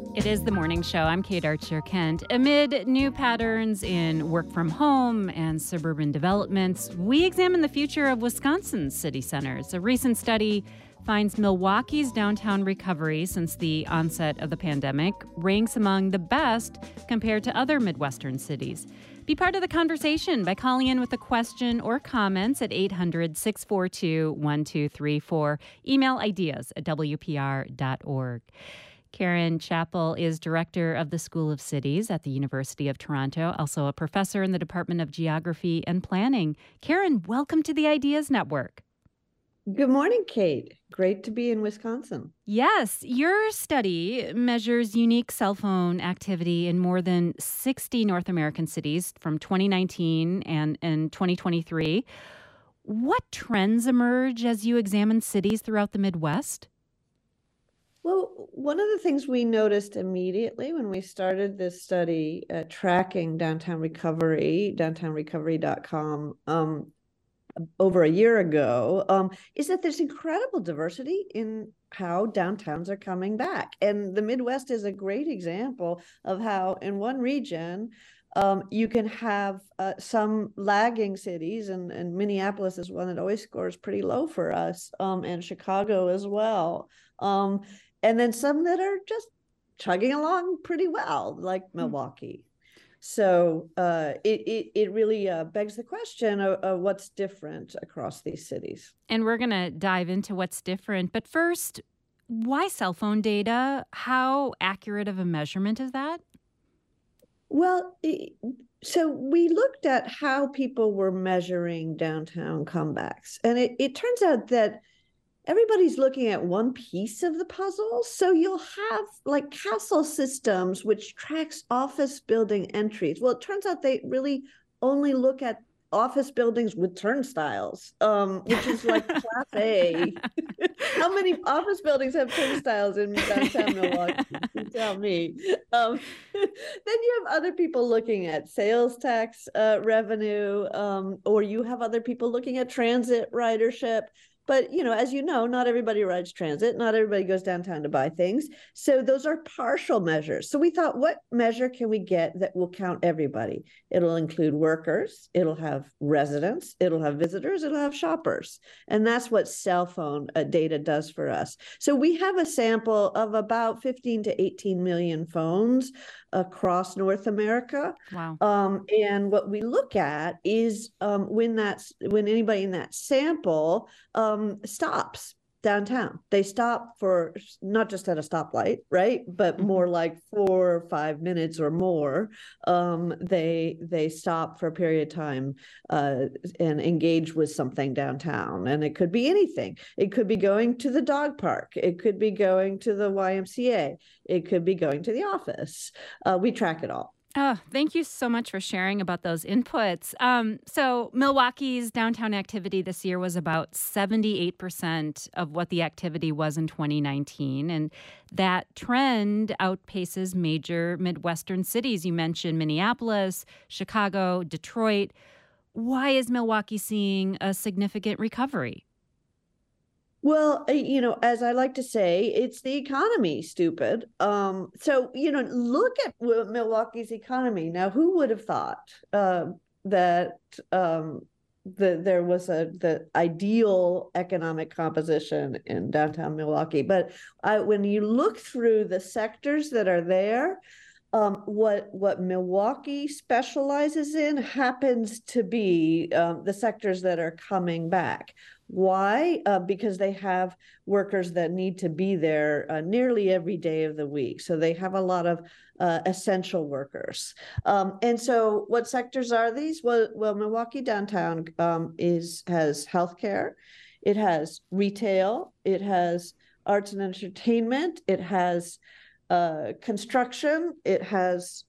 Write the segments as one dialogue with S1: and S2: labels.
S1: It is the morning show. I'm Kate Archer Kent. Amid new patterns in work from home and suburban developments, we examine the future of Wisconsin's city centers. A recent study finds Milwaukee's downtown recovery since the onset of the pandemic ranks among the best compared to other Midwestern cities. Be part of the conversation by calling in with a question or comments at 800-642-1234. Email ideas@wpr.org. Karen Chappell is director of the School of Cities at the University of Toronto, also a professor in the Department of Geography and Planning. Karen, welcome to the Ideas Network.
S2: Good morning, Kate. Great to be in Wisconsin.
S1: Yes, your study measures unique cell phone activity in more than 60 North American cities from 2019 and 2023. What trends emerge as you examine cities throughout the Midwest?
S2: Well, one of the things we noticed immediately when we started this study tracking downtown recovery, downtownrecovery.com, over a year ago, is that there's incredible diversity in how downtowns are coming back. And the Midwest is a great example of how in one region, you can have some lagging cities, and Minneapolis is one that always scores pretty low for us, and Chicago as well. And then some that are just chugging along pretty well, like Milwaukee. So it really begs the question of what's different across these cities.
S1: And we're going to dive into what's different. But first, why cell phone data? How accurate of a measurement is that?
S2: Well, so we looked at how people were measuring downtown comebacks. And it turns out that everybody's looking at one piece of the puzzle. So you'll have like Castle Systems, which tracks office building entries. Well, it turns out they really only look at office buildings with turnstiles, which is like class A. How many office buildings have turnstiles in downtown Milwaukee? You tell me. Then you have other people looking at sales tax revenue, or you have other people looking at transit ridership. But, as you know, not everybody rides transit. Not everybody goes downtown to buy things. So those are partial measures. So we thought, what measure can we get that will count everybody? It'll include workers. It'll have residents. It'll have visitors. It'll have shoppers. And that's what cell phone data does for us. So we have a sample of about 15 to 18 million phones across North America.
S1: Wow.
S2: And what we look at is when anybody in that sample stops downtown. They stop for not just at a stoplight, right? But more like 4 or 5 minutes or more. They stop for a period of time and engage with something downtown. And it could be anything. It could be going to the dog park. It could be going to the YMCA. It could be going to the office. We track it all.
S1: Oh, thank you so much for sharing about those inputs. So Milwaukee's downtown activity this year was about 78% of what the activity was in 2019. And that trend outpaces major Midwestern cities. You mentioned Minneapolis, Chicago, Detroit. Why is Milwaukee seeing a significant recovery?
S2: Well, as I like to say, it's the economy, stupid. So, look at Milwaukee's economy. Now, who would have thought that there was the ideal economic composition in downtown Milwaukee? But when you look through the sectors that are there, what Milwaukee specializes in happens to be the sectors that are coming back. Why? Because they have workers that need to be there nearly every day of the week. So they have a lot of essential workers. And so what sectors are these? Well, Milwaukee downtown has healthcare, it has retail, it has arts and entertainment, it has construction, it has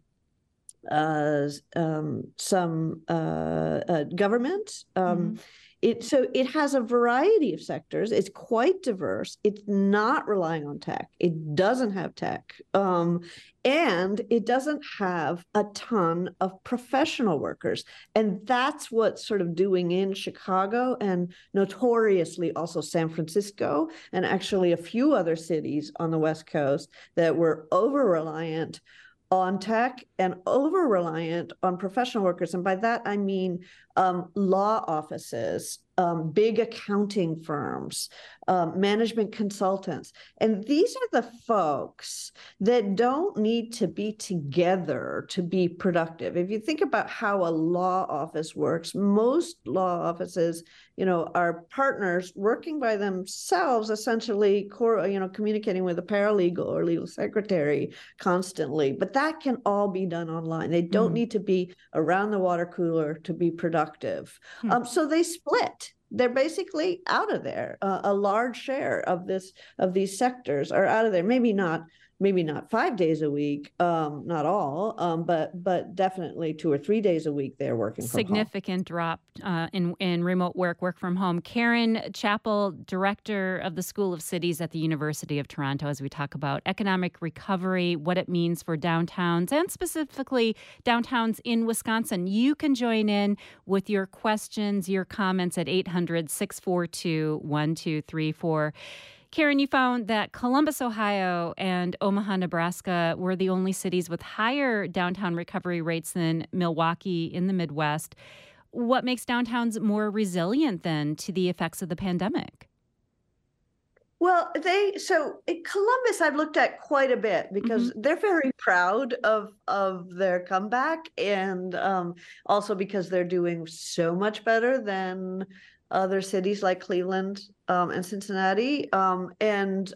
S2: some government, So it has a variety of sectors. It's quite diverse. It's not relying on tech. It doesn't have tech. And it doesn't have a ton of professional workers. And that's what's sort of doing in Chicago and notoriously also San Francisco and actually a few other cities on the West Coast that were over-reliant on tech and over-reliant on professional workers. And by that, I mean law offices, big accounting firms, management consultants. And these are the folks that don't need to be together to be productive. If you think about how a law office works, most law offices, are partners working by themselves, essentially, communicating with a paralegal or legal secretary constantly. But that can all be done online. They don't need to be around the water cooler to be productive. So they split. They're basically out of there. A large share of these sectors are out of there. Maybe not 5 days a week, not all, but definitely 2 or 3 days a week they're working from home.
S1: Significant drop in remote work from home. Karen Chappell, director of the School of Cities at the University of Toronto, as we talk about economic recovery, what it means for downtowns, and specifically downtowns in Wisconsin. You can join in with your questions, your comments at 800-642-1234. Karen, you found that Columbus, Ohio and Omaha, Nebraska were the only cities with higher downtown recovery rates than Milwaukee in the Midwest. What makes downtowns more resilient then to the effects of the pandemic?
S2: Well, so in Columbus, I've looked at quite a bit because they're very proud of their comeback, and also because they're doing so much better than other cities like Cleveland and Cincinnati. We've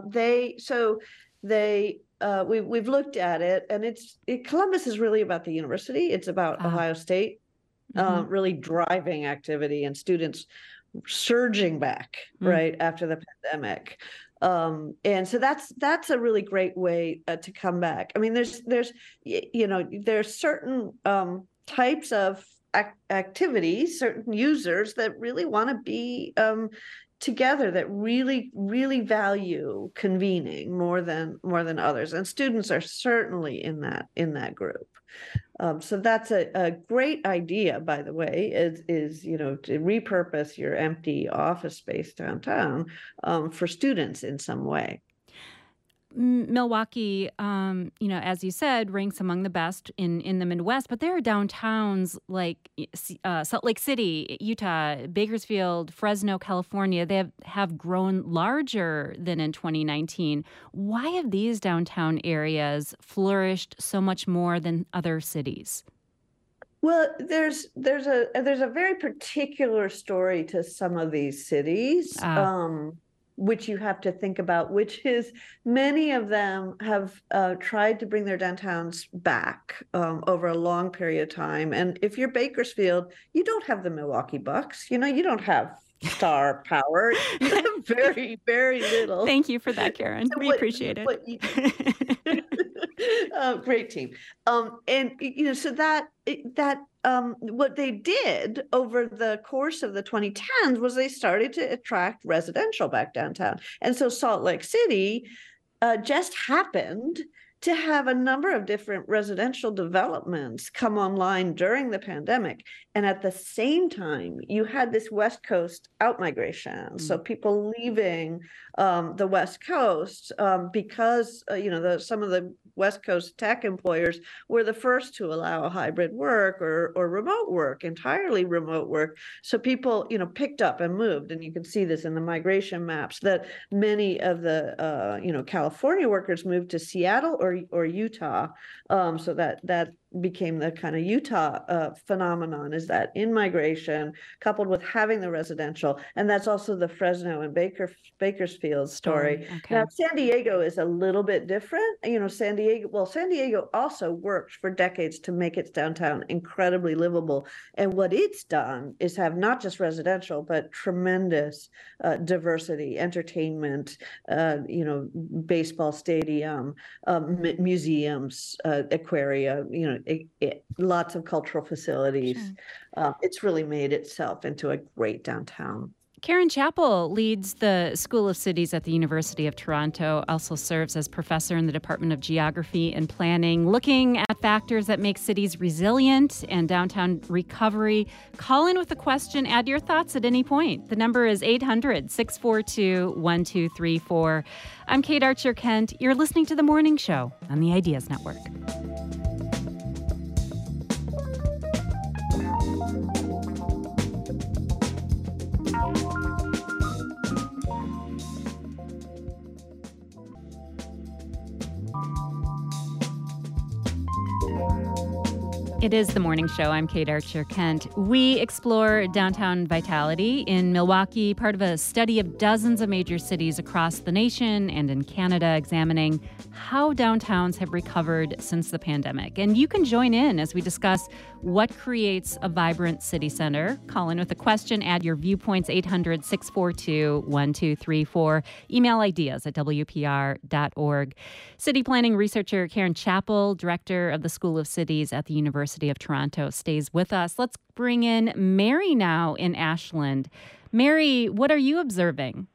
S2: looked at it, and Columbus is really about the university. It's about Ohio State really driving activity and students surging back right after the pandemic. And so that's a really great way to come back. I mean, there's certain types of activities, certain users that really want to be together, that really, really value convening more than others, and students are certainly in that group. So that's a great idea, by the way, is to repurpose your empty office space downtown for students in some way.
S1: Milwaukee, as you said, ranks among the best in the Midwest, but there are downtowns like Salt Lake City, Utah, Bakersfield, Fresno, California. They have grown larger than in 2019. Why have these downtown areas flourished so much more than other cities?
S2: Well, there's a very particular story to some of these cities. Which you have to think about, which is many of them have tried to bring their downtowns back over a long period of time. And if you're Bakersfield, you don't have the Milwaukee Bucks. You don't have star power. You have very, very little.
S1: Thank you for that, Karen. We appreciate it.
S2: Great team. So that what they did over the course of the 2010s was they started to attract residential back downtown. And so Salt Lake City just happened to have a number of different residential developments come online during the pandemic. And at the same time, you had this West Coast outmigration. So people leaving the West Coast because, some of the West Coast tech employers were the first to allow hybrid work or remote work, entirely remote work. So people, picked up and moved. And you can see this in the migration maps that many of the, California workers moved to Seattle or Utah. So that became the kind of Utah phenomenon, is that in-migration coupled with having the residential. And that's also the Fresno and Bakersfield story.
S1: Okay.
S2: Now, San Diego is a little bit different. San Diego also worked for decades to make its downtown incredibly livable. And what it's done is have not just residential, but tremendous diversity, entertainment, baseball stadium, museums, aquaria, lots of cultural facilities.
S1: Sure.
S2: It's really made itself into a great downtown.
S1: Karen Chappell leads the School of Cities at the University of Toronto, also serves as professor in the Department of Geography and Planning, looking at factors that make cities resilient and downtown recovery. Call in with a question, add your thoughts at any point. The number is 800-642-1234. I'm Kate Archer-Kent. You're listening to The Morning Show on the Ideas Network. It is The Morning Show. I'm Kate Archer-Kent. We explore downtown vitality in Milwaukee, part of a study of dozens of major cities across the nation and in Canada, examining how downtowns have recovered since the pandemic. And you can join in as we discuss what creates a vibrant city center. Call in with a question, add your viewpoints, 800-642-1234. Email ideas at WPR.org. City planning researcher Karen Chappell, director of the School of Cities at the University of Toronto, stays with us. Let's bring in Mary now in Ashland. Mary, what are you observing?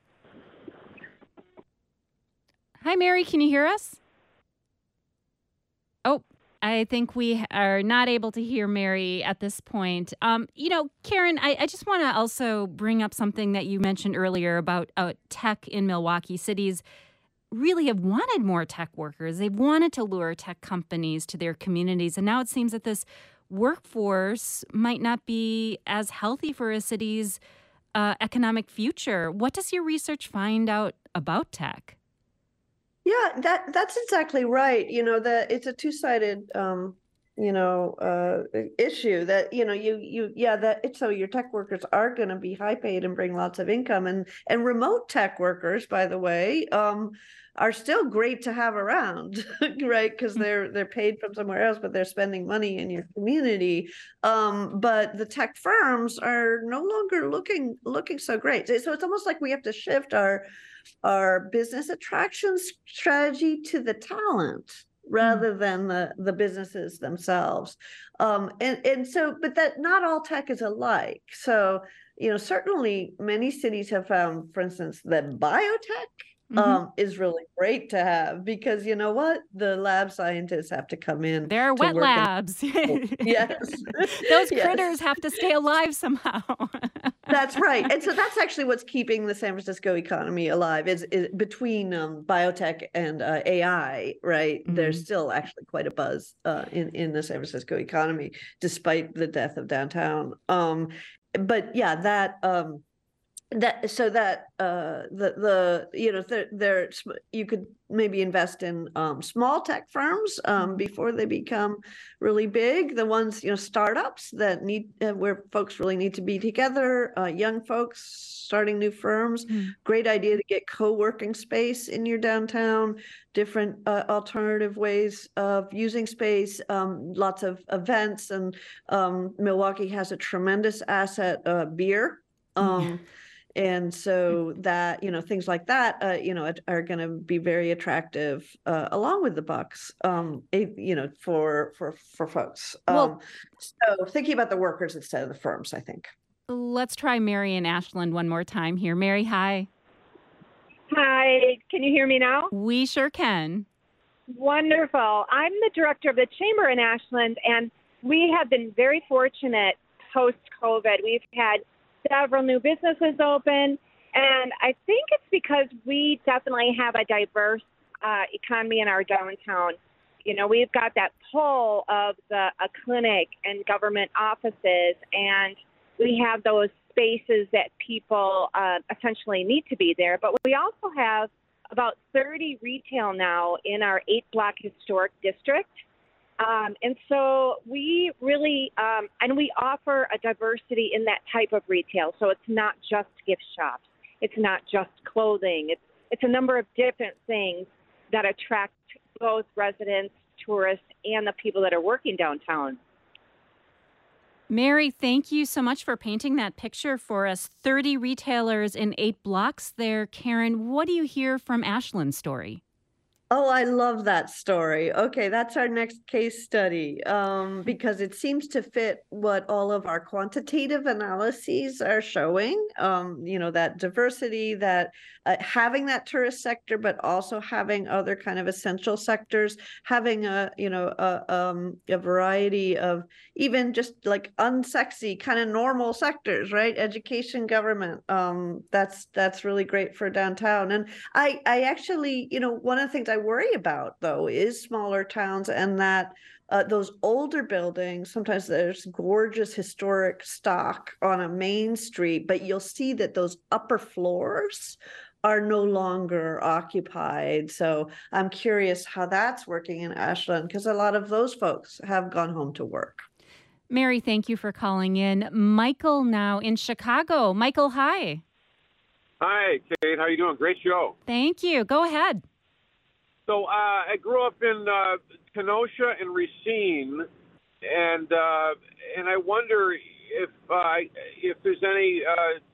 S1: Hi, Mary. Can you hear us? Oh, I think we are not able to hear Mary at this point. Karen, I just want to also bring up something that you mentioned earlier about tech in Milwaukee. Cities really have wanted more tech workers. They've wanted to lure tech companies to their communities. And now it seems that this workforce might not be as healthy for a city's economic future. What does your research find out about tech?
S2: Yeah, that's exactly right. It's a two-sided, issue that, so your tech workers are going to be high paid and bring lots of income, and remote tech workers, by the way, are still great to have around, right? Because they're paid from somewhere else, but they're spending money in your community. But the tech firms are no longer looking so great. So it's almost like we have to shift our business attraction strategy to the talent rather than the businesses themselves. And so, but that not all tech is alike. So, certainly many cities have found, for instance, that biotech is really great to have, because you know what? The lab scientists have to come in.
S1: There are wet labs.
S2: Yes.
S1: Those critters have to stay alive somehow.
S2: That's right. And so that's actually what's keeping the San Francisco economy alive is between biotech and AI, right? Mm-hmm. There's still actually quite a buzz in the San Francisco economy, despite the death of downtown. But yeah, you could maybe invest in small tech firms before they become really big. The ones, startups that need where folks really need to be together, young folks starting new firms. Great idea to get co-working space in your downtown, different alternative ways of using space, lots of events, and Milwaukee has a tremendous asset, beer. And so that, things like that, are going to be very attractive along with the bucks, for folks. So thinking about the workers instead of the firms, I think.
S1: Let's try Mary in Ashland one more time here. Mary, hi.
S3: Hi. Can you hear me now?
S1: We sure can.
S3: Wonderful. I'm the director of the Chamber in Ashland, and we have been very fortunate post-COVID. We've had several new businesses open, and I think it's because we definitely have a diverse economy in our downtown. We've got that pull of a clinic and government offices, and we have those spaces that people essentially need to be there. But we also have about 30 retail now in our 8-block historic district. And so we really, and we offer a diversity in that type of retail. So it's not just gift shops. It's not just clothing. It's a number of different things that attract both residents, tourists, and the people that are working downtown.
S1: Mary, thank you so much for painting that picture for us. 30 retailers in 8 blocks there. Karen, what do you hear from Ashland's story?
S2: Oh, I love that story. Okay, that's our next case study, because it seems to fit what all of our quantitative analyses are showing. That diversity, that having that tourist sector, but also having other kind of essential sectors, having a variety of even just like unsexy kind of normal sectors, right? Education, government. That's really great for downtown. And I actually, one of the things I worry about though is smaller towns, and that those older buildings, sometimes there's gorgeous historic stock on a main street, but you'll see that those upper floors are no longer occupied. So I'm curious how that's working in Ashland, because a lot of those folks have gone home to work.
S1: Mary, thank you for calling in. Michael now in Chicago. Michael, hi.
S4: Hi, Kate. How you doing? Great show.
S1: Thank you. Go ahead.
S4: So I grew up in Kenosha and Racine, and I wonder if there's any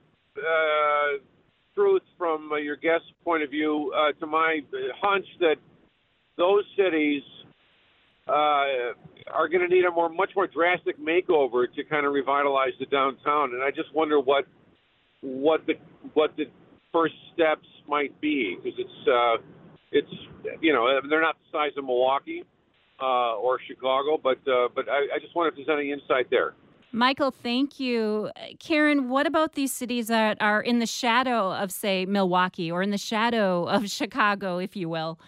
S4: truth from your guest's point of view to my hunch that those cities are going to need a much more drastic makeover to kind of revitalize the downtown, and I just wonder what the first steps might be, because it's they're not the size of Milwaukee or Chicago, but I just wonder if there's any insight there.
S1: Michael, thank you. Karen, what about these cities that are in the shadow of, say, Milwaukee, or in the shadow of Chicago, if you will?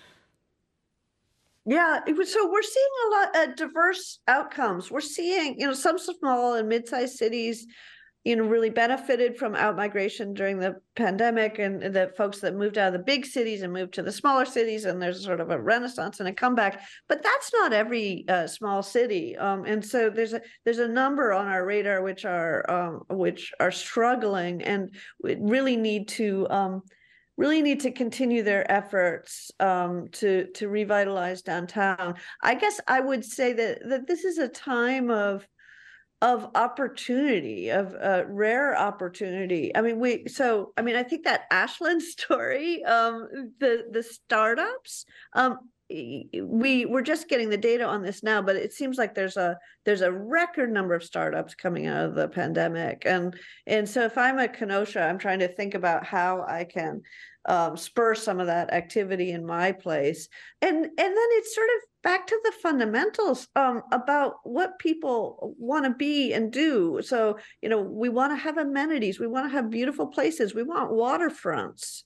S2: Yeah, so we're seeing a lot of diverse outcomes. We're seeing, some small and mid-sized cities, really benefited from outmigration during the pandemic, and the folks that moved out of the big cities and moved to the smaller cities, and there's sort of a renaissance and a comeback. But that's not every small city, and so there's a number on our radar which are struggling, and really need to continue their efforts to revitalize downtown. I guess I would say that this is a time of opportunity, of rare opportunity. I think that Ashland story, the startups, we're just getting the data on this now, but it seems like there's a record number of startups coming out of the pandemic, and so if I'm a Kenosha, I'm trying to think about how I can spur some of that activity in my place, and then it's sort of back to the fundamentals about what people want to be and do. So, we want to have amenities. We want to have beautiful places. We want waterfronts.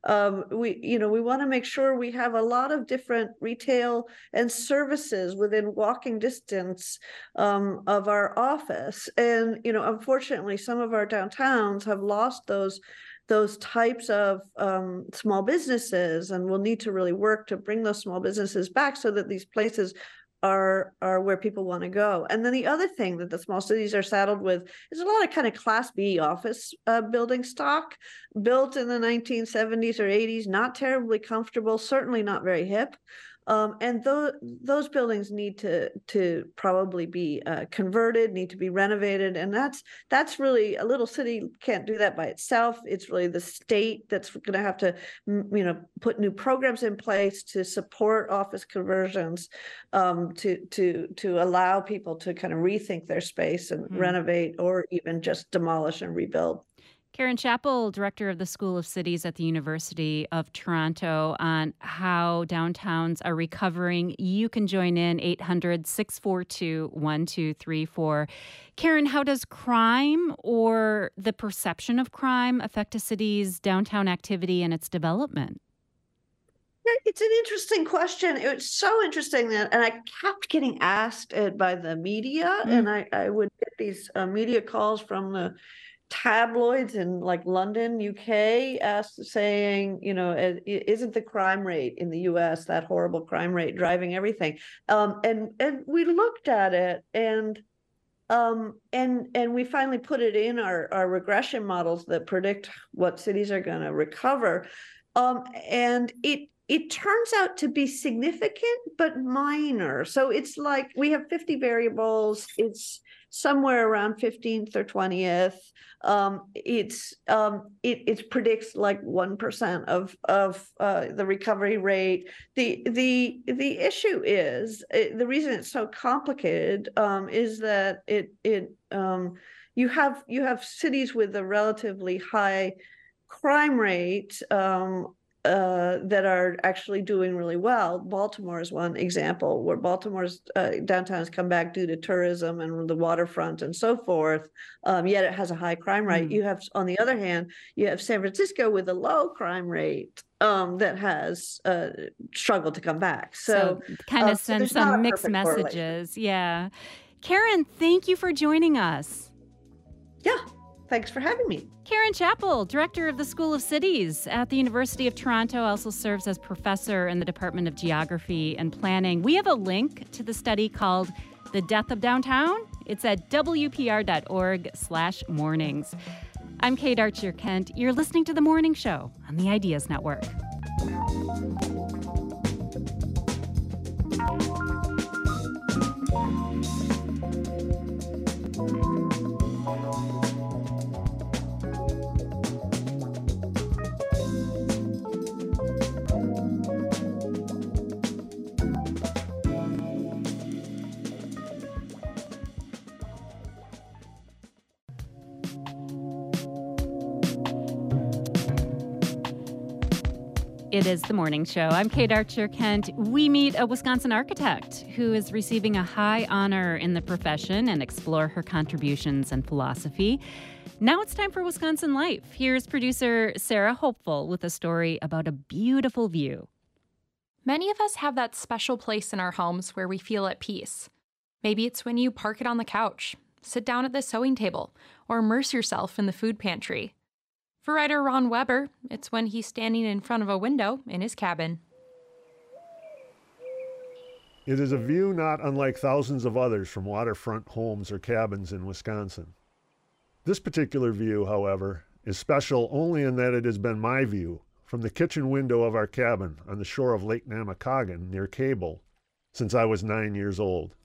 S2: We want to make sure we have a lot of different retail and services within walking distance of our office. And, unfortunately, some of our downtowns have lost those types of small businesses, and we'll need to really work to bring those small businesses back so that these places are where people want to go. And then the other thing that the small cities are saddled with is a lot of kind of Class B office building stock built in the 1970s or 80s, not terribly comfortable, certainly not very hip. And those buildings need to probably be converted, need to be renovated, and that's really, a little city can't do that by itself. It's really the state that's going to have to, put new programs in place to support office conversions, to allow people to kind of rethink their space and renovate, or even just demolish and rebuild.
S1: Karen Chappell, director of the School of Cities at the University of Toronto, on how downtowns are recovering. You can join in 800-642-1234. Karen, how does crime, or the perception of crime, affect a city's downtown activity and its development?
S2: It's an interesting question. It's so interesting and I kept getting asked it by the media, and I would get these media calls from the tabloids in like London, UK, saying, isn't the crime rate in the US, that horrible crime rate, driving everything? And we looked at it, and we finally put it in our regression models that predict what cities are going to recover. And it turns out to be significant but minor. So it's like we have 50 variables. It's somewhere around 15th or 20th. It predicts like 1% of the recovery rate. The issue is the reason it's so complicated is that you have cities with a relatively high crime rate that are actually doing really well. Baltimore is one example where Baltimore's downtown has come back due to tourism and the waterfront and so forth, yet it has a high crime rate. You have, on the other hand, you have San Francisco with a low crime rate that has struggled to come back. So
S1: kind of sends some mixed messages. Yeah. Karen, thank you for joining us.
S2: Yeah. Thanks for having me.
S1: Karen Chappell, director of the School of Cities at the University of Toronto, also serves as professor in the Department of Geography and Planning. We have a link to the study called The Death of Downtown. It's at wpr.org/mornings. I'm Kate Archer-Kent. You're listening to The Morning Show on the Ideas Network. It is The Morning Show. I'm Kate Archer-Kent. We meet a Wisconsin architect who is receiving a high honor in the profession and explore her contributions and philosophy. Now it's time for Wisconsin Life. Here's producer Sarah Hopeful with a story about a beautiful view.
S5: Many of us have that special place in our homes where we feel at peace. Maybe it's when you park it on the couch, sit down at the sewing table, or immerse yourself in the food pantry. For writer Ron Weber, it's when he's standing in front of a window in his cabin.
S6: It is a view not unlike thousands of others from waterfront homes or cabins in Wisconsin. This particular view, however, is special only in that it has been my view from the kitchen window of our cabin on the shore of Lake Namakagon near Cable since I was 9 years old.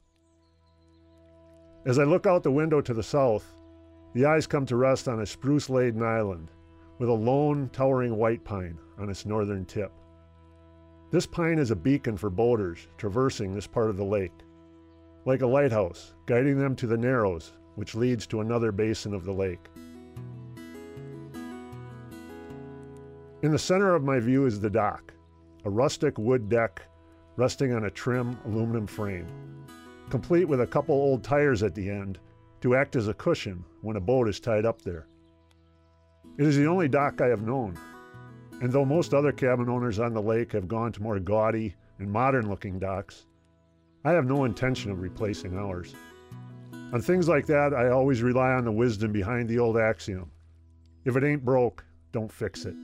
S6: As I look out the window to the south, the eyes come to rest on a spruce-laden island with a lone, towering white pine on its northern tip. This pine is a beacon for boaters traversing this part of the lake, like a lighthouse, guiding them to the Narrows, which leads to another basin of the lake. In the center of my view is the dock, a rustic wood deck resting on a trim aluminum frame, complete with a couple old tires at the end to act as a cushion when a boat is tied up there. It is the only dock I have known, and though most other cabin owners on the lake have gone to more gaudy and modern-looking docks, I have no intention of replacing ours. On things like that, I always rely on the wisdom behind the old axiom: if it ain't broke, don't fix it.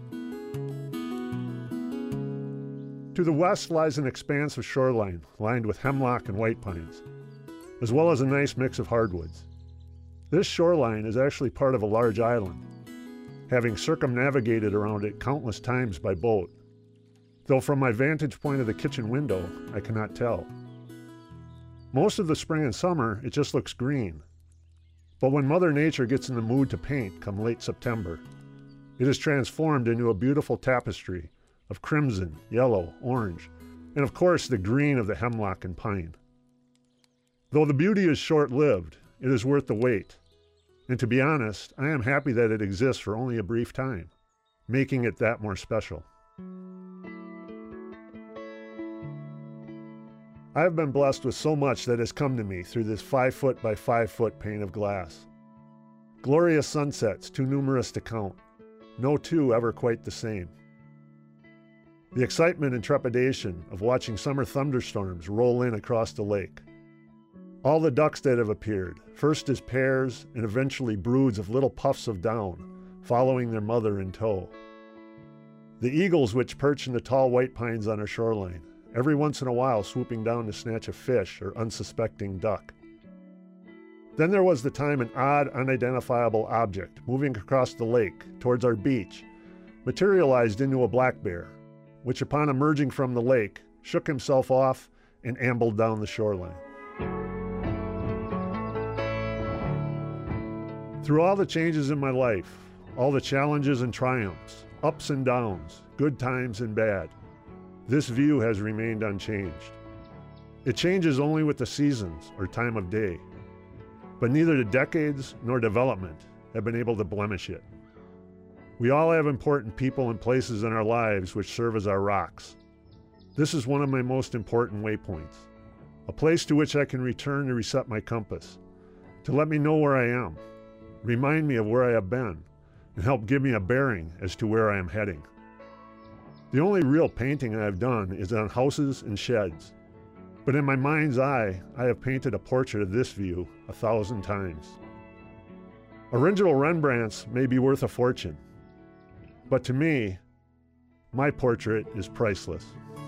S6: To the west lies an expanse of shoreline lined with hemlock and white pines, as well as a nice mix of hardwoods. This shoreline is actually part of a large island, having circumnavigated around it countless times by boat, though from my vantage point of the kitchen window, I cannot tell. Most of the spring and summer, it just looks green. But when Mother Nature gets in the mood to paint come late September, it is transformed into a beautiful tapestry of crimson, yellow, orange, and of course the green of the hemlock and pine. Though the beauty is short-lived, it is worth the wait. And to be honest, I am happy that it exists for only a brief time, making it that more special. I have been blessed with so much that has come to me through this 5-foot by 5-foot pane of glass. Glorious sunsets, too numerous to count, no two ever quite the same. The excitement and trepidation of watching summer thunderstorms roll in across the lake. All the ducks that have appeared, first as pairs and eventually broods of little puffs of down, following their mother in tow. The eagles which perch in the tall white pines on our shoreline, every once in a while swooping down to snatch a fish or unsuspecting duck. Then there was the time an odd, unidentifiable object moving across the lake towards our beach materialized into a black bear, which upon emerging from the lake, shook himself off and ambled down the shoreline. Through all the changes in my life, all the challenges and triumphs, ups and downs, good times and bad, this view has remained unchanged. It changes only with the seasons or time of day, but neither the decades nor development have been able to blemish it. We all have important people and places in our lives which serve as our rocks. This is one of my most important waypoints, a place to which I can return to reset my compass, to let me know where I am, remind me of where I have been, and help give me a bearing as to where I am heading. The only real painting I have done is on houses and sheds, but in my mind's eye, I have painted a portrait of this view 1,000 times. Original Rembrandts may be worth a fortune, but to me, my portrait is priceless.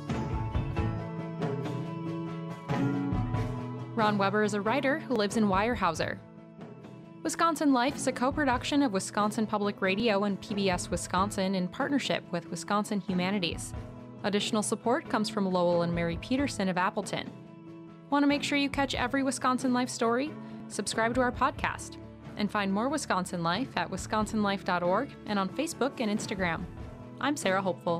S5: Ron Weber is a writer who lives in Weyerhaeuser. Wisconsin Life is a co-production of Wisconsin Public Radio and PBS Wisconsin in partnership with Wisconsin Humanities. Additional support comes from Lowell and Mary Peterson of Appleton. Want to make sure you catch every Wisconsin Life story? Subscribe to our podcast. And find more Wisconsin Life at wisconsinlife.org and on Facebook and Instagram. I'm Sarah Hopeful.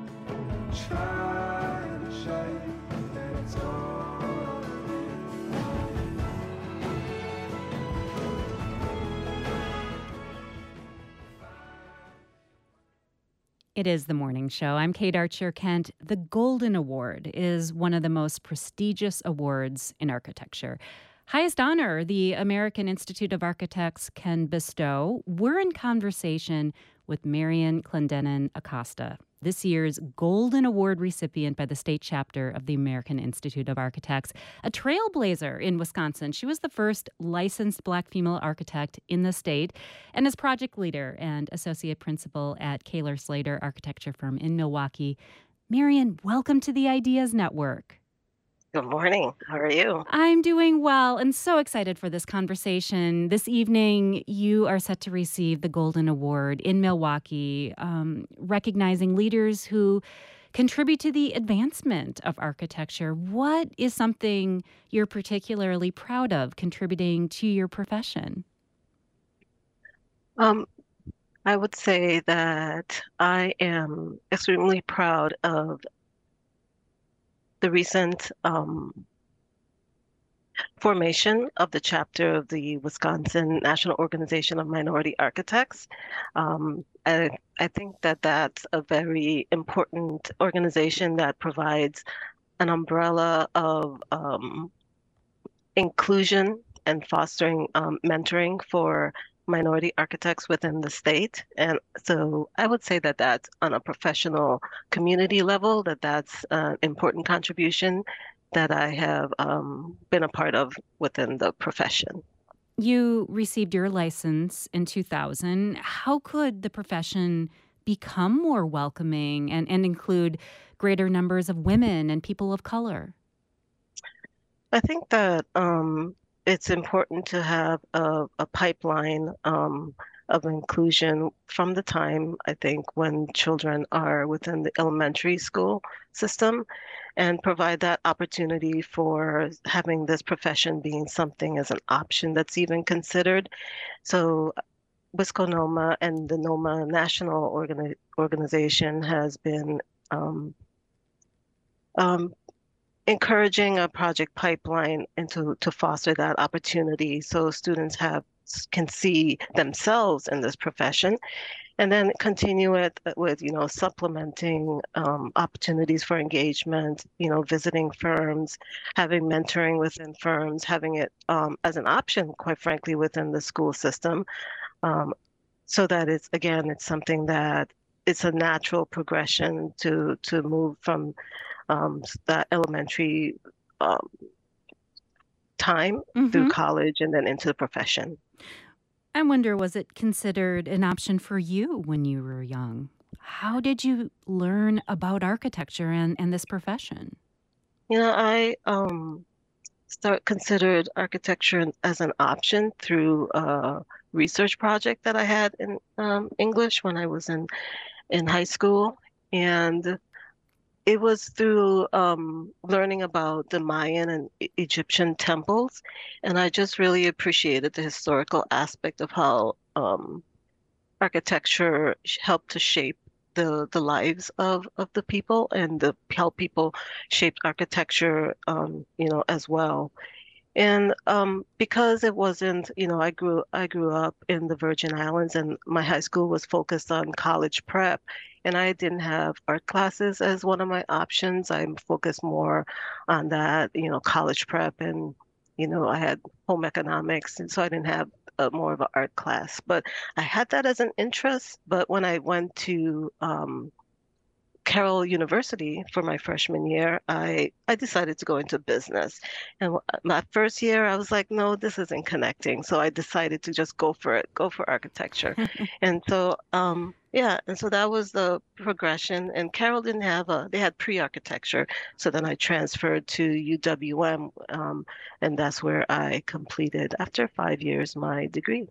S1: It is the morning show. I'm Kate Archer-Kent. The Golden Award is one of the most prestigious awards in architecture. Highest honor the American Institute of Architects can bestow. We're in conversation with Marian Clendenin Acosta, this year's Golden Award recipient by the state chapter of the American Institute of Architects, a trailblazer in Wisconsin. She was the first licensed Black female architect in the state and is project leader and associate principal at Kaler Slater architecture firm in Milwaukee. Marian, welcome to the Ideas Network.
S7: Good morning. How are you?
S1: I'm doing well and so excited for this conversation. This evening, you are set to receive the Golden Award in Milwaukee, recognizing leaders who contribute to the advancement of architecture. What is something you're particularly proud of contributing to your profession?
S7: I would say that I am extremely proud of the recent formation of the chapter of the Wisconsin National Organization of Minority Architects. I think that that's a very important organization that provides an umbrella of inclusion and fostering mentoring for minority architects within the state. And so I would say that that's on a professional community level, that's an important contribution that I have been a part of within the profession.
S1: You received your license in 2000. How could the profession become more welcoming and include greater numbers of women and people of color?
S7: I think that it's important to have a pipeline of inclusion from the time, I think, when children are within the elementary school system and provide that opportunity for having this profession being something as an option that's even considered. So WiscoNOMA and the NOMA National Organization has been encouraging a project pipeline and to foster that opportunity so students can see themselves in this profession, and then continue it with supplementing opportunities for engagement, visiting firms, having mentoring within firms, having it as an option, quite frankly, within the school system, so that it's something that it's a natural progression to move from that elementary time through college and then into the profession.
S1: I wonder, was it considered an option for you when you were young? How did you learn about architecture and this profession?
S7: I considered architecture as an option through a research project that I had in English when I was in high school. And it was through learning about the Mayan and Egyptian temples, and I just really appreciated the historical aspect of how architecture helped to shape the lives of the people and how people shaped architecture, as well. And because it wasn't, I grew up in the Virgin Islands, and my high school was focused on college prep, and I didn't have art classes as one of my options. I'm focused more on that, college prep, and I had home economics, and so I didn't have more of an art class. But I had that as an interest. But when I went to Carroll University for my freshman year, I decided to go into business. And my first year, I was like, no, this isn't connecting. So I decided to just go for it, go for architecture. And so, yeah, and so that was the progression. And Carroll didn't have they had pre-architecture. So then I transferred to UWM, and that's where I completed, after 5 years, my degree.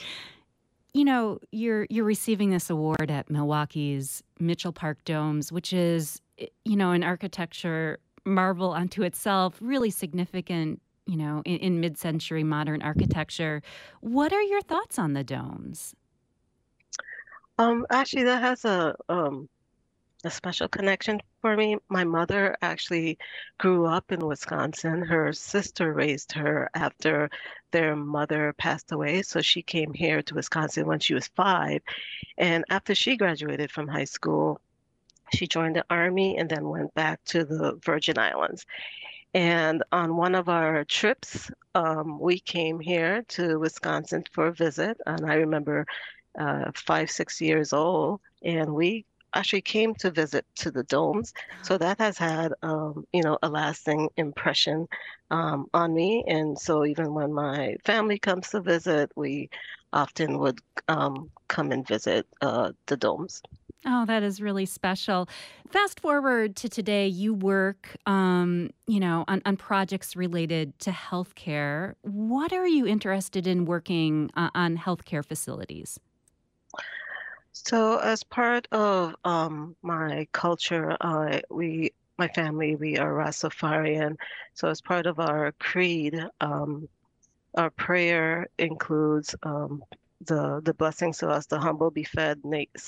S1: You're receiving this award at Milwaukee's Mitchell Park Domes, which is, an architecture marvel unto itself, really significant, in mid-century modern architecture. What are your thoughts on the domes?
S7: Actually, that has a special connection for me. My mother actually grew up in Wisconsin. Her sister raised her after their mother passed away. So she came here to Wisconsin when she was 5. And after she graduated from high school, she joined the Army and then went back to the Virgin Islands. And on one of our trips, we came here to Wisconsin for a visit. And I remember 5, 6 years old, and we actually came to visit to the domes. So that has had, a lasting impression on me. And so even when my family comes to visit, we often would come and visit the domes.
S1: Oh, that is really special. Fast forward to today, you work, on projects related to healthcare. What are you interested in working on healthcare facilities?
S7: So as part of my culture, my family, we are Rastafarian. So as part of our creed, our prayer includes the blessings to us, the humble be fed,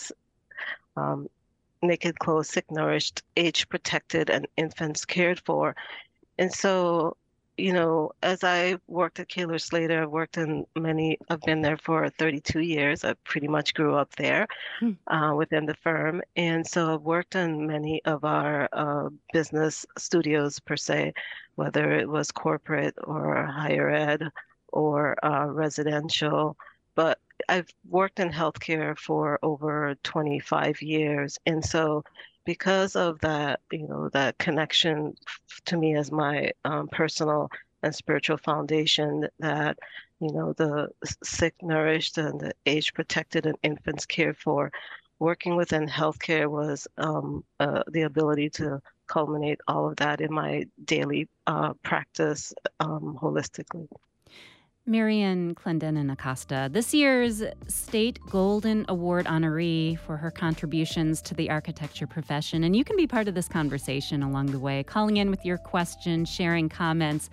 S7: naked clothed, sick nourished, age protected, and infants cared for. And so, as I worked at Kaler Slater, I've been there for 32 years. I pretty much grew up there within the firm. And so I've worked on many of our business studios per se, whether it was corporate or higher ed or residential. But I've worked in healthcare for over 25 years. And so because of that, that connection to me as my personal and spiritual foundation, that, the sick nourished and the age protected and infants cared for, working within healthcare was the ability to culminate all of that in my daily practice holistically.
S1: Marian Clendenin Acosta, this year's State Golden Award honoree for her contributions to the architecture profession. And you can be part of this conversation along the way, calling in with your questions, sharing comments,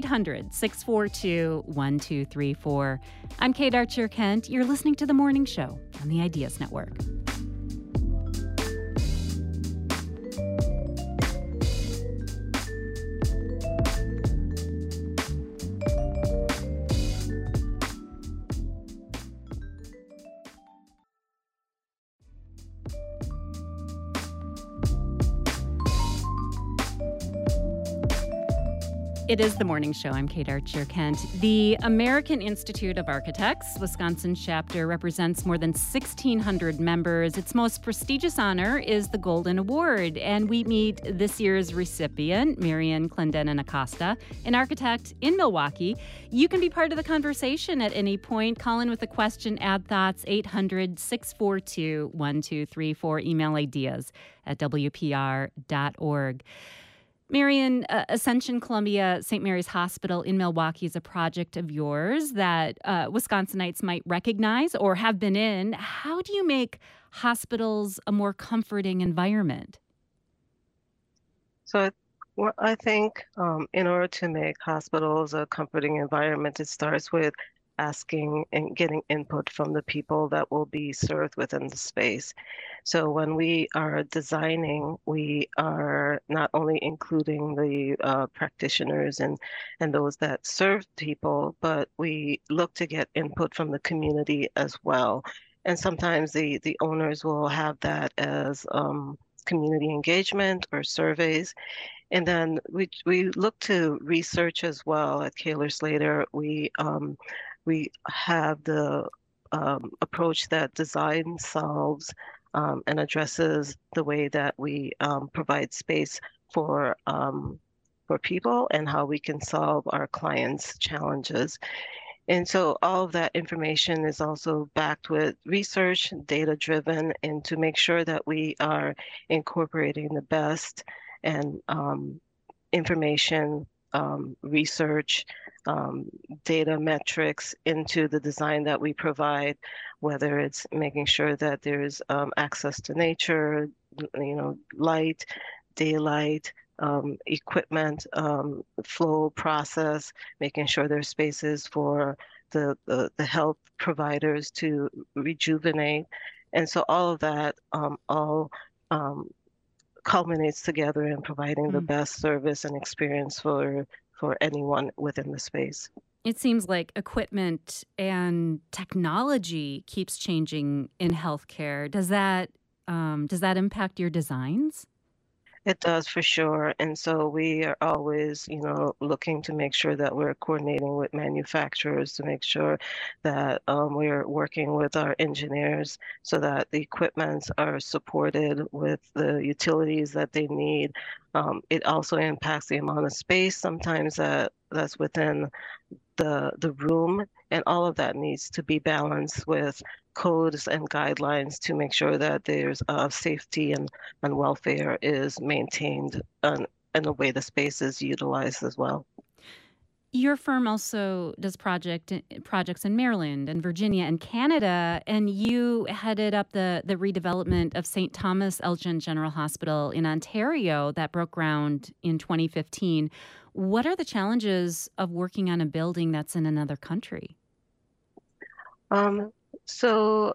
S1: 800-642-1234. I'm Kate Archer-Kent. You're listening to The Morning Show on the Ideas Network. It is The Morning Show. I'm Kate Archer-Kent. The American Institute of Architects, Wisconsin chapter, represents more than 1,600 members. Its most prestigious honor is the Golden Award, and we meet this year's recipient, Marian Clendenin Acosta, an architect in Milwaukee. You can be part of the conversation at any point. Call in with a question, add thoughts, 800-642-1234. Email ideas at WPR.org. Marian, Ascension Columbia St. Mary's Hospital in Milwaukee is a project of yours that Wisconsinites might recognize or have been in. How do you make hospitals a more comforting environment?
S7: Well, I think in order to make hospitals a comforting environment, it starts with asking and getting input from the people that will be served within the space. So when we are designing, we are not only including the practitioners and those that serve people, but we look to get input from the community as well. And sometimes the owners will have that as community engagement or surveys. And then we look to research as well at Kaler Slater. We have the approach that design solves and addresses the way that we provide space for people and how we can solve our clients' challenges. And so all of that information is also backed with research, data driven, and to make sure that we are incorporating the best and information, research, data metrics into the design that we provide, whether it's making sure that there's access to nature, light, daylight, equipment, flow process, making sure there's spaces for the health providers to rejuvenate. And so all of that all culminates together in providing the best service and experience for anyone within the space.
S1: It seems like equipment and technology keeps changing in healthcare. Does that impact your designs?
S7: It does for sure. And so we are always, looking to make sure that we're coordinating with manufacturers to make sure that we're working with our engineers so that the equipments are supported with the utilities that they need. It also impacts the amount of space sometimes that's within the room, and all of that needs to be balanced with codes and guidelines to make sure that there's safety and welfare is maintained and the way the space is utilized as well.
S1: Your firm also does projects in Maryland and Virginia and Canada, and you headed up the redevelopment of St. Thomas Elgin General Hospital in Ontario that broke ground in 2015. What are the challenges of working on a building that's in another country?
S7: So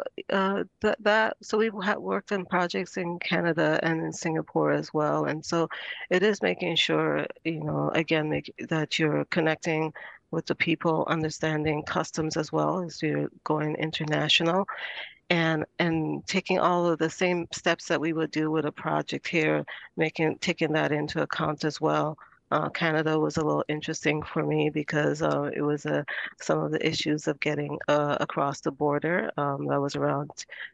S7: we've worked on projects in Canada and in Singapore as well, and so it is making sure again that you're connecting with the people, understanding customs as well as you're going international, and taking all of the same steps that we would do with a project here, taking that into account as well. Canada was a little interesting for me because it was some of the issues of getting across the border. That was around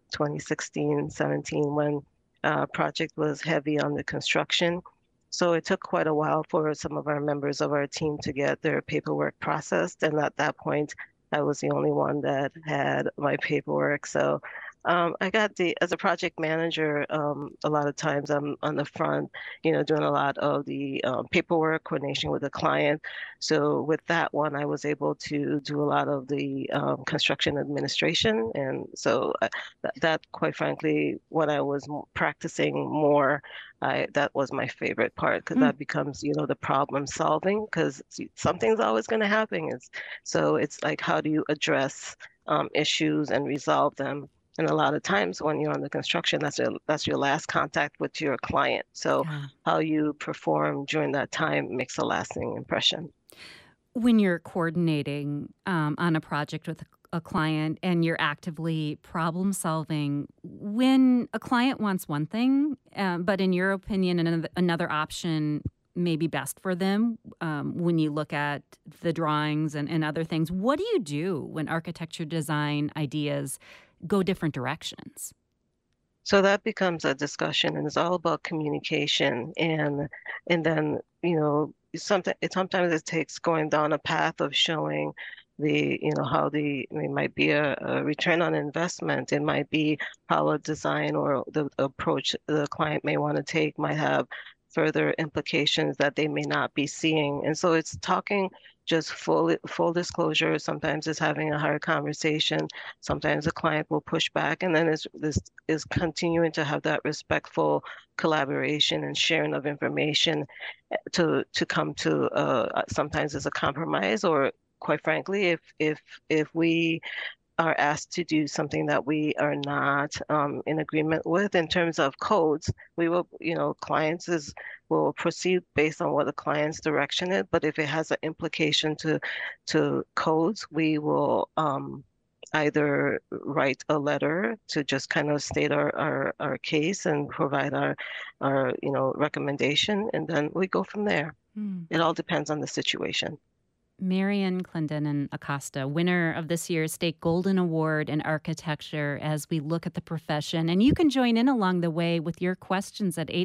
S7: 2016, 17 when project was heavy on the construction. So it took quite a while for some of our members of our team to get their paperwork processed. And at that point, I was the only one that had my paperwork. So I got as a project manager, a lot of times I'm on the front, doing a lot of the paperwork, coordination with the client. So with that one, I was able to do a lot of the construction administration. And so that, quite frankly, when I was practicing more, that was my favorite part because that becomes, the problem solving because something's always going to happen. So it's like, how do you address issues and resolve them? And a lot of times when you're on the construction, that's your last contact with your client. So how you perform during that time makes a lasting impression.
S1: When you're coordinating on a project with a client and you're actively problem solving, when a client wants one thing, but in your opinion, another option may be best for them, when you look at the drawings and other things, what do you do when architecture design ideas go different directions?
S7: So that becomes a discussion, and it's all about communication. And then, sometimes it takes going down a path of showing how it might be a return on investment. It might be how a design or the approach the client may want to take might have further implications that they may not be seeing. And so it's talking just full disclosure. Sometimes it's having a hard conversation. Sometimes the client will push back, and then is continuing to have that respectful collaboration and sharing of information to come to sometimes as a compromise, or quite frankly, if we are asked to do something that we are not in agreement with in terms of codes, we will, clients will proceed based on what the client's direction is. But if it has an implication to codes, we will either write a letter to just kind of state our case and provide our recommendation, and then we go from there. It all depends on the situation.
S1: Marian Clendenin Acosta, winner of this year's State Golden Award in Architecture, as we look at the profession. And you can join in along the way with your questions at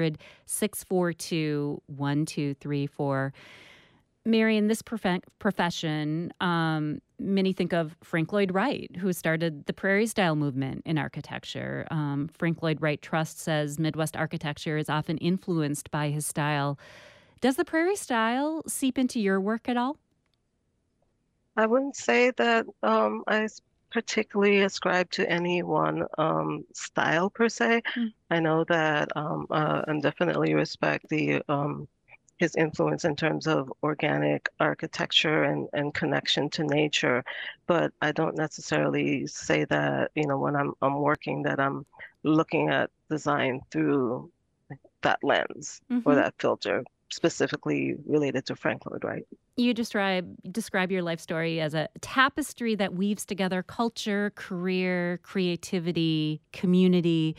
S1: 800-642-1234. Marian, this profession, many think of Frank Lloyd Wright, who started the Prairie Style movement in architecture. Frank Lloyd Wright Trust says Midwest architecture is often influenced by his style. Does the Prairie Style seep into your work at all?
S7: I wouldn't say that I particularly ascribe to any one style per se. I know that and definitely respect his influence in terms of organic architecture and connection to nature, but I don't necessarily say that when I'm working that I'm looking at design through that lens or that filter, specifically related to Frank Lloyd Wright.
S1: You describe your life story as a tapestry that weaves together culture, career, creativity, community.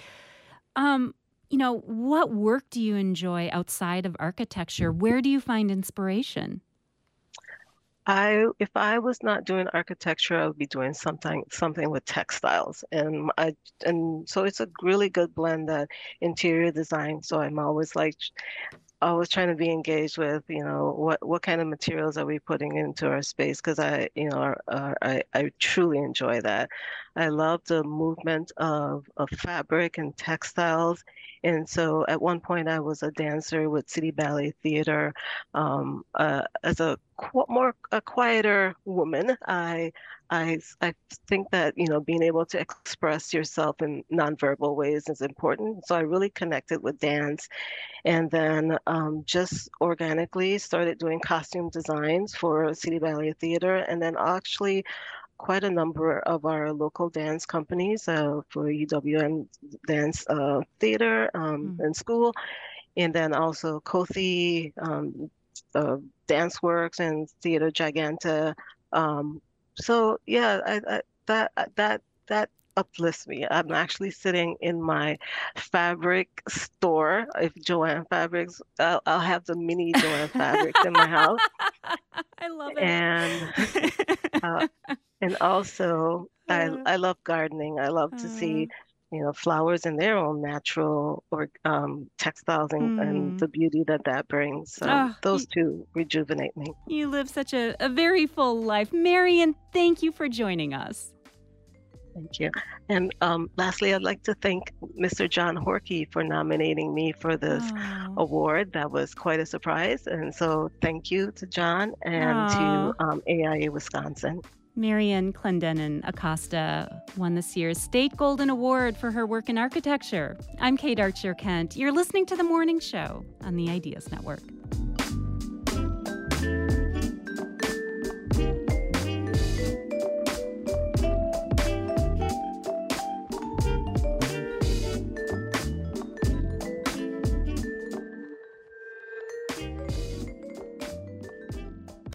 S1: What work do you enjoy outside of architecture? Where do you find inspiration?
S7: If I was not doing architecture, I would be doing something with textiles, and so it's a really good blend that interior design. So I'm always trying to be engaged with, what kind of materials are we putting into our space? Because I truly enjoy that. I love the movement of fabric and textiles. And so at one point I was a dancer with City Ballet Theater. As a quieter woman, I think that, being able to express yourself in nonverbal ways is important. So I really connected with dance, and then just organically started doing costume designs for City Ballet Theater, and then actually quite a number of our local dance companies for UWM Dance Theater and School, and then also Kothi, Dance Works, and Theater Giganta. So yeah, that uplifts me. I'm actually sitting in my fabric store. If Joanne Fabrics, I'll have the mini Joanne Fabrics in my house.
S1: I love it.
S7: And also, I love gardening. I love to see, flowers in their own natural or textiles and the beauty that brings. So those two rejuvenate me.
S1: You live such a very full life. Marian, thank you for joining us.
S7: Thank you. And lastly, I'd like to thank Mr. John Horkey for nominating me for this award. That was quite a surprise. And so thank you to John and to AIA Wisconsin.
S1: Marian Clendenin Acosta won this year's State Golden Award for her work in architecture. I'm Kate Archer Kent. You're listening to The Morning Show on the Ideas Network.